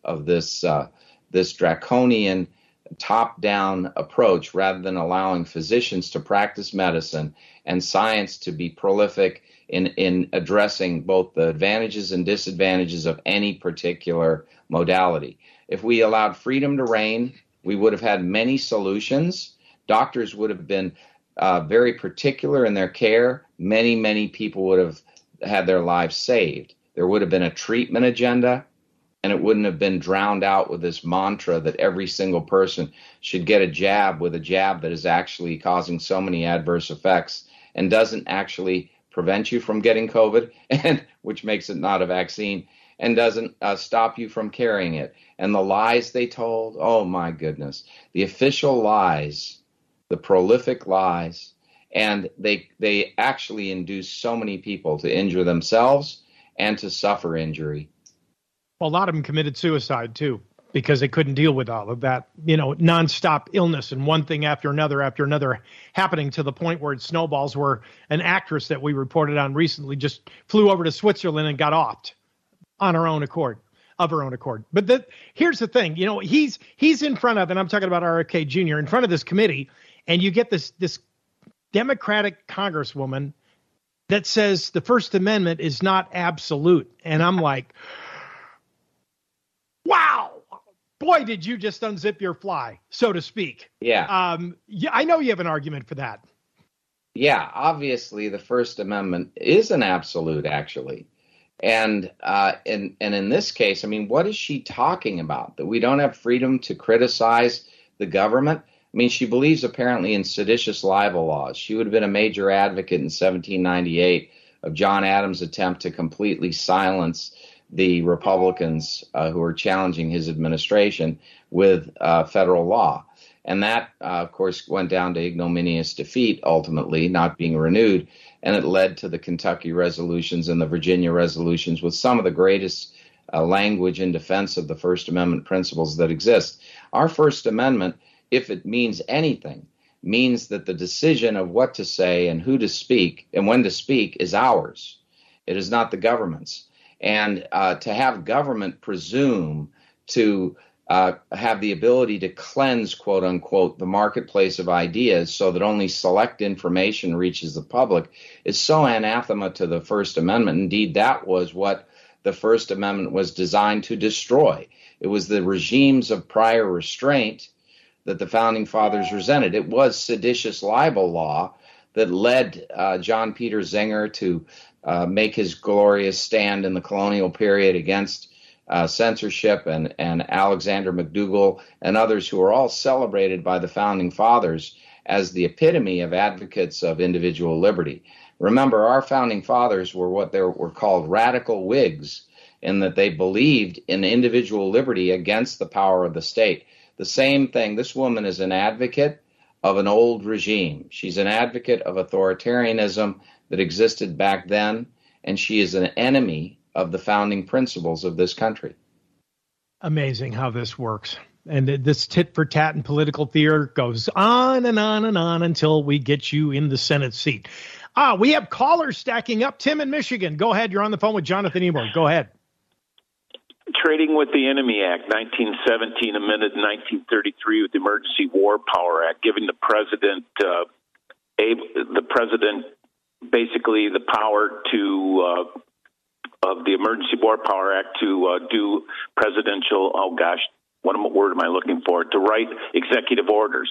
this draconian top-down approach, rather than allowing physicians to practice medicine and science to be prolific in addressing both the advantages and disadvantages of any particular modality. If we allowed freedom to reign, we would have had many solutions. Doctors would have been very particular in their care. Many, many people would have had their lives saved. There would have been a treatment agenda, and it wouldn't have been drowned out with this mantra that every single person should get a jab that is actually causing so many adverse effects and doesn't actually prevent you from getting COVID, and which makes it not a vaccine, and doesn't stop you from carrying it. And the lies they told, oh my goodness, the official lies, the prolific lies, and they actually induce so many people to injure themselves and to suffer injury. Well, a lot of them committed suicide, too, because they couldn't deal with all of that, nonstop illness and one thing after another happening, to the point where it snowballs, where an actress that we reported on recently just flew over to Switzerland and got offed on her own accord. But here's the thing, he's in front of, and I'm talking about RFK Jr., in front of this committee, and you get this Democratic congresswoman that says the First Amendment is not absolute. And I'm like, wow, boy, did you just unzip your fly, so to speak. Yeah. Yeah, I know you have an argument for that. Yeah, obviously the First Amendment is an absolute, actually. And in this case, I mean, what is she talking about? That we don't have freedom to criticize the government? I mean, she believes apparently in seditious libel laws. She would have been a major advocate in 1798 of John Adams' attempt to completely silence the Republicans who were challenging his administration with federal law. And that, of course, went down to ignominious defeat, ultimately, not being renewed. And it led to the Kentucky resolutions and the Virginia resolutions, with some of the greatest language in defense of the First Amendment principles that exist. Our First Amendment, if it means anything, means that the decision of what to say and who to speak and when to speak is ours. It is not the government's. And to have government presume to have the ability to cleanse, quote unquote, the marketplace of ideas so that only select information reaches the public is so anathema to the First Amendment. Indeed, that was what the First Amendment was designed to destroy. It was the regimes of prior restraint that the Founding Fathers resented. It was seditious libel law that led John Peter Zenger to make his glorious stand in the colonial period against censorship, and Alexander McDougall and others who are all celebrated by the Founding Fathers as the epitome of advocates of individual liberty. Remember, our Founding Fathers were what they were called radical Whigs, in that they believed in individual liberty against the power of the state. The same thing, this woman is an advocate of an old regime. She's an advocate of authoritarianism that existed back then, and she is an enemy of the founding principles of this country. Amazing how this works. And this tit for tat and political theater goes on and on and on until we get you in the Senate seat. We have callers stacking up. Tim in Michigan. Go ahead. You're on the phone with Jonathan Emord. Go ahead. Trading with the Enemy Act, 1917, amended in 1933 with the Emergency War Power Act, giving the president basically the power of the Emergency War Power Act to do presidential, word am I looking for? To write executive orders.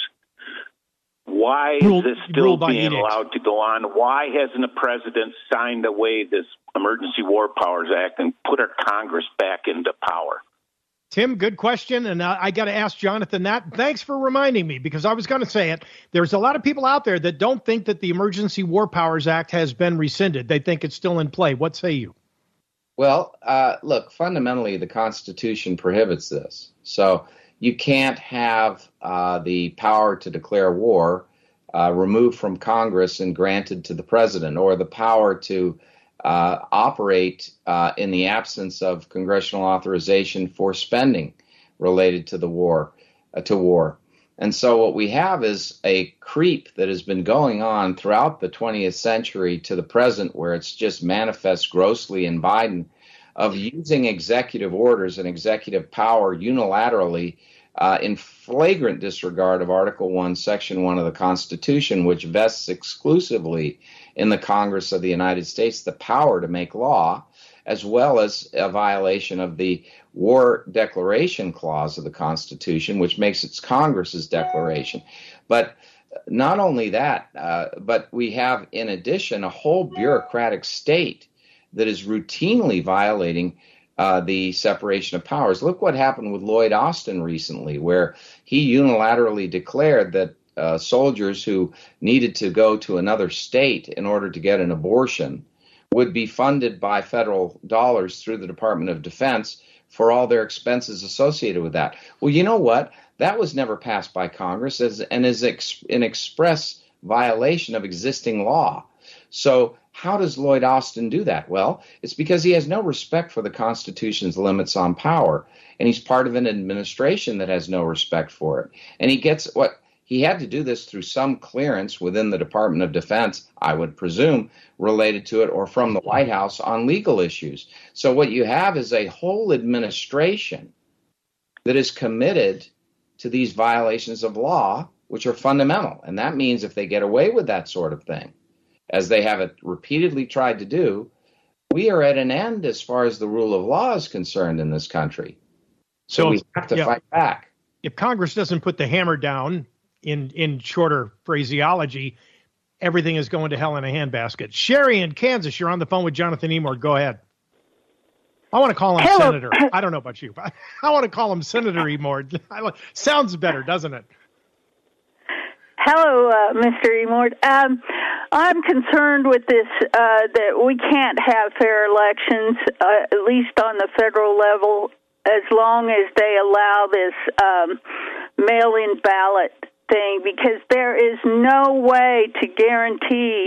Why is this still being allowed to go on? Why hasn't the president signed away this Emergency War Powers Act and put our Congress back into power? Tim, good question. And I got to ask Jonathan that. Thanks for reminding me, because I was going to say it. There's a lot of people out there that don't think that the Emergency War Powers Act has been rescinded. They think it's still in play. What say you? Well, look, fundamentally, the Constitution prohibits this. So you can't have the power to declare war removed from Congress and granted to the president, or the power to operate in the absence of congressional authorization for spending related to the war, And so what we have is a creep that has been going on throughout the 20th century to the present, where it's just manifest grossly in Biden, of using executive orders and executive power unilaterally in flagrant disregard of Article 1, Section 1 of the Constitution, which vests exclusively in the Congress of the United States the power to make law, as well as a violation of the War Declaration Clause of the Constitution, which makes it Congress's declaration. But not only that, but we have, in addition, a whole bureaucratic state that is routinely violating the separation of powers. Look what happened with Lloyd Austin recently, where he unilaterally declared that soldiers who needed to go to another state in order to get an abortion would be funded by federal dollars through the Department of Defense for all their expenses associated with that. Well, you know what? That was never passed by Congress and is an express violation of existing law. So how does Lloyd Austin do that? Well, it's because he has no respect for the Constitution's limits on power, and he's part of an administration that has no respect for it. And he had to do this through some clearance within the Department of Defense, I would presume, related to it, or from the White House on legal issues. So what you have is a whole administration that is committed to these violations of law, which are fundamental. And that means if they get away with that sort of thing, as they have repeatedly tried to do, we are at an end as far as the rule of law is concerned in this country. So we have to fight back. If Congress doesn't put the hammer down, in shorter phraseology, everything is going to hell in a handbasket. Sherry in Kansas, you're on the phone with Jonathan Emord. Go ahead. I want to call him Senator. I don't know about you, but I want to call him Senator Emord. Sounds better, doesn't it? Hello, Mr. Emord. I'm concerned with this, that we can't have fair elections, at least on the federal level, as long as they allow this mail-in ballot thing, because there is no way to guarantee,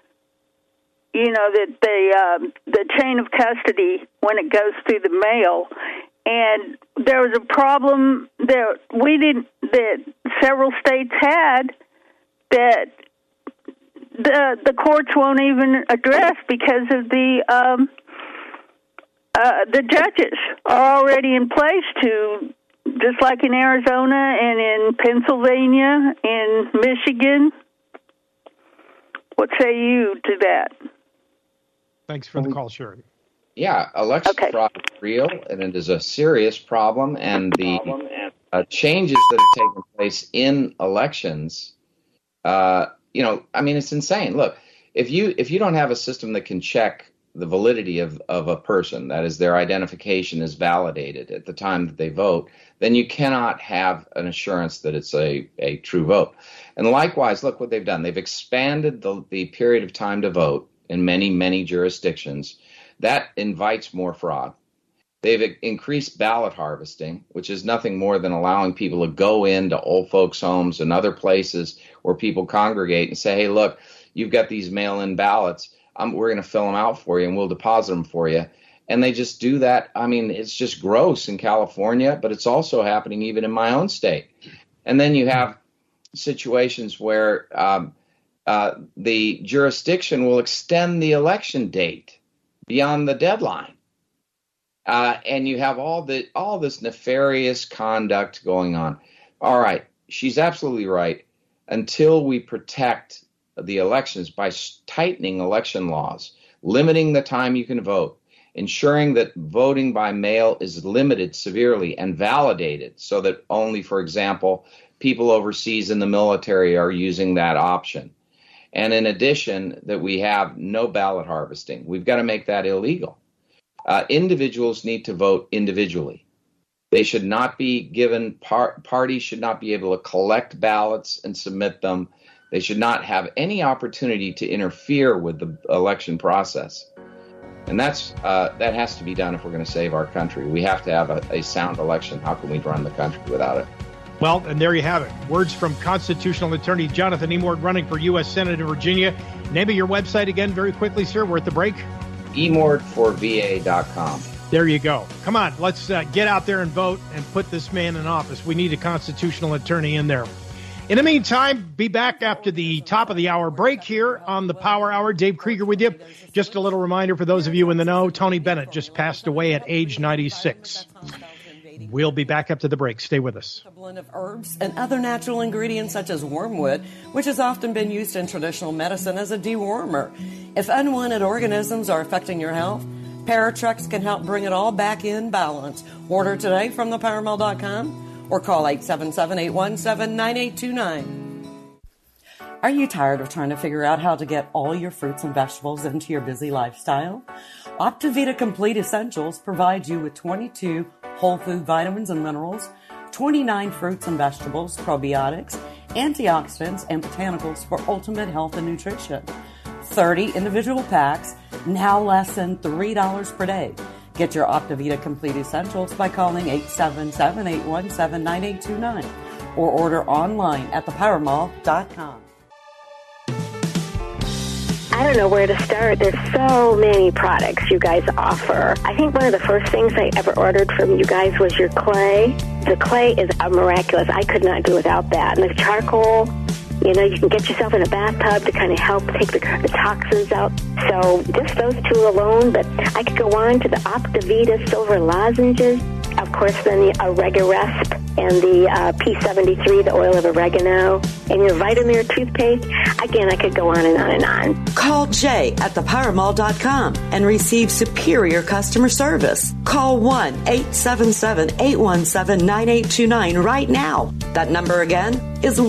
that the chain of custody when it goes through the mail. And there was a problem that several states had that the courts won't even address because of the judges are already in place to, just like in Arizona and in Pennsylvania, in Michigan. What say you to that? Thanks for the call, Sherry. Yeah, election fraud is real, and it is a serious problem. And the changes that have taken place in elections, it's insane. Look, if you don't have a system that can check the validity of a person, that is, their identification is validated at the time that they vote, then you cannot have an assurance that it's a true vote. And likewise, look what they've done. They've expanded the period of time to vote in many, many jurisdictions. That invites more fraud. They've increased ballot harvesting, which is nothing more than allowing people to go into old folks' homes and other places where people congregate and say, hey, look, you've got these mail-in ballots. We're going to fill them out for you and we'll deposit them for you. And they just do that. I mean, it's just gross in California, but it's also happening even in my own state. And then you have situations where the jurisdiction will extend the election date beyond the deadline. And you have all this nefarious conduct going on. All right, she's absolutely right. Until we protect the elections by tightening election laws, limiting the time you can vote, ensuring that voting by mail is limited severely and validated so that only, for example, people overseas in the military are using that option. And in addition, that we have no ballot harvesting. We've got to make that illegal. Individuals need to vote individually. They should not be given, parties should not be able to collect ballots and submit them. They should not have any opportunity to interfere with the election process. And that has to be done if we're going to save our country. We have to have a sound election. How can we run the country without it? Well, and there you have it. Words from constitutional attorney Jonathan Emord, running for U.S. Senate in Virginia. Name of your website again very quickly, sir. We're at the break. emordforva.com. There you go. Come on, let's get out there and vote and put this man in office. We need a constitutional attorney in there. In the meantime, be back after the top of the hour break here on the Power Hour. Dave Krieger with you. Just a little reminder for those of you in the know, Tony Bennett just passed away at age 96. We'll be back up to the break. Stay with us. A blend of herbs and other natural ingredients such as wormwood, which has often been used in traditional medicine as a dewormer. If unwanted organisms are affecting your health, Paratrex can help bring it all back in balance. Order today from thepowermall.com or call 877-817-9829. Are you tired of trying to figure out how to get all your fruits and vegetables into your busy lifestyle? Optivita Complete Essentials provides you with 22 whole food vitamins and minerals, 29 fruits and vegetables, probiotics, antioxidants, and botanicals for ultimate health and nutrition. 30 individual packs, now less than $3 per day. Get your Optivita Complete Essentials by calling 877-817-9829 or order online at thepowermall.com. I don't know where to start. There's so many products you guys offer. I think one of the first things I ever ordered from you guys was your clay. The clay is miraculous. I could not do without that. And the charcoal, you know, you can get yourself in a bathtub to kind of help take the toxins out. So just those two alone, but I could go on to the Optivita Silver Lozenges. Of course, then the Oregaresp and the P73, the oil of oregano, and your Vitamir toothpaste. Again, I could go on and on and on. Call Jay at thepowermall.com and receive superior customer service. Call 1-877-817-9829 right now. That number again is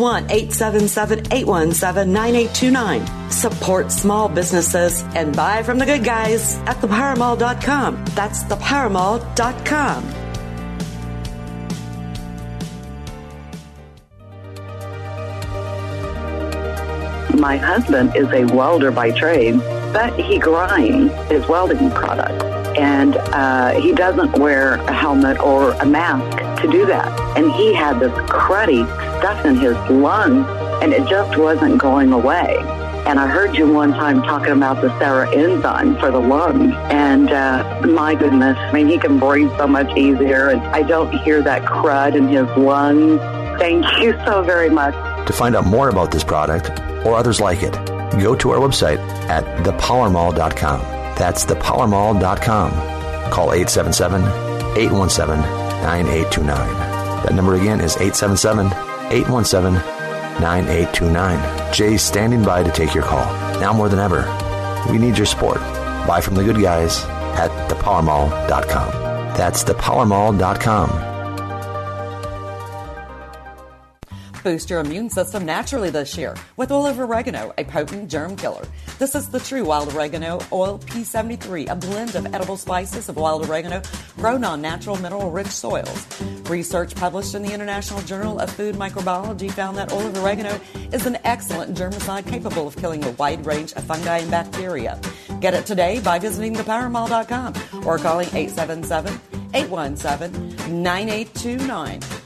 1-877-817-9829. Support small businesses and buy from the good guys at thepowermall.com. That's thepowermall.com. My husband is a welder by trade, but he grinds his welding product. And he doesn't wear a helmet or a mask to do that. And he had this cruddy stuff in his lungs, and it just wasn't going away. And I heard you one time talking about the Sarah enzyme for the lungs. And my goodness, I mean, he can breathe so much easier, and I don't hear that crud in his lungs. Thank you so very much. To find out more about this product or others like it, go to our website at thepowermall.com. That's thepowermall.com. Call 877-817-9829. That number again is 877-817-9829. Jay's standing by to take your call. Now more than ever, we need your support. Buy from the good guys at thepowermall.com. That's thepowermall.com. Boost your immune system naturally this year with oil of oregano, a potent germ killer. This is the true wild oregano oil P73, a blend of edible spices of wild oregano grown on natural mineral-rich soils. Research published in the International Journal of Food Microbiology found that oil of oregano is an excellent germicide capable of killing a wide range of fungi and bacteria. Get it today by visiting thepowermall.com or calling 877-817-9829.